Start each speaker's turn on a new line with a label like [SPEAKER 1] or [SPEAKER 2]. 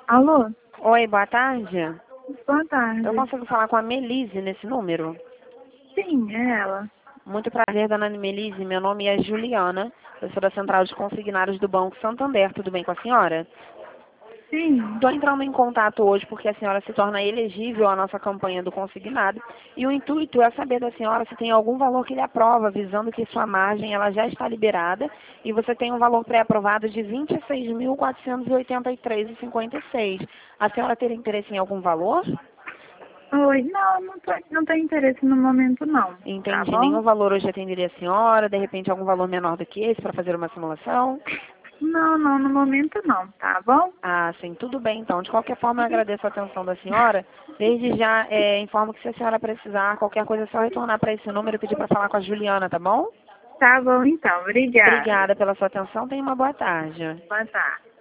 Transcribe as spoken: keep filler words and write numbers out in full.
[SPEAKER 1] Alô?
[SPEAKER 2] Oi, boa tarde.
[SPEAKER 1] Boa tarde.
[SPEAKER 2] Eu consigo falar com a Melise nesse número?
[SPEAKER 1] Sim, é ela.
[SPEAKER 2] Muito prazer, dona Melise. Meu nome é Juliana. Eu sou da Central de Consignados do Banco Santander. Tudo bem com a senhora?
[SPEAKER 1] Sim.
[SPEAKER 2] Estou entrando em contato hoje porque a senhora se torna elegível à nossa campanha do consignado e o intuito é saber da senhora se tem algum valor que lhe aprova, visando que sua margem ela já está liberada e você tem um valor pré-aprovado de vinte e seis mil quatrocentos e oitenta e três reais e cinquenta e seis centavos. A senhora teria interesse em algum valor?
[SPEAKER 1] Oi, não, não, tô, não tenho interesse no momento não, tá
[SPEAKER 2] Entendi.
[SPEAKER 1] bom?
[SPEAKER 2] Nenhum valor hoje atenderia a senhora, de repente algum valor menor do que esse para fazer uma simulação?
[SPEAKER 1] Não, não, no momento não, tá bom?
[SPEAKER 2] Ah, sim, tudo bem então. De qualquer forma, eu agradeço a atenção da senhora. Desde já, é, informo que se a senhora precisar, qualquer coisa é só retornar para esse número e pedir para falar com a Juliana, tá bom?
[SPEAKER 1] Tá bom então, obrigada.
[SPEAKER 2] Obrigada pela sua atenção. Tenha uma boa tarde.
[SPEAKER 1] Boa tarde.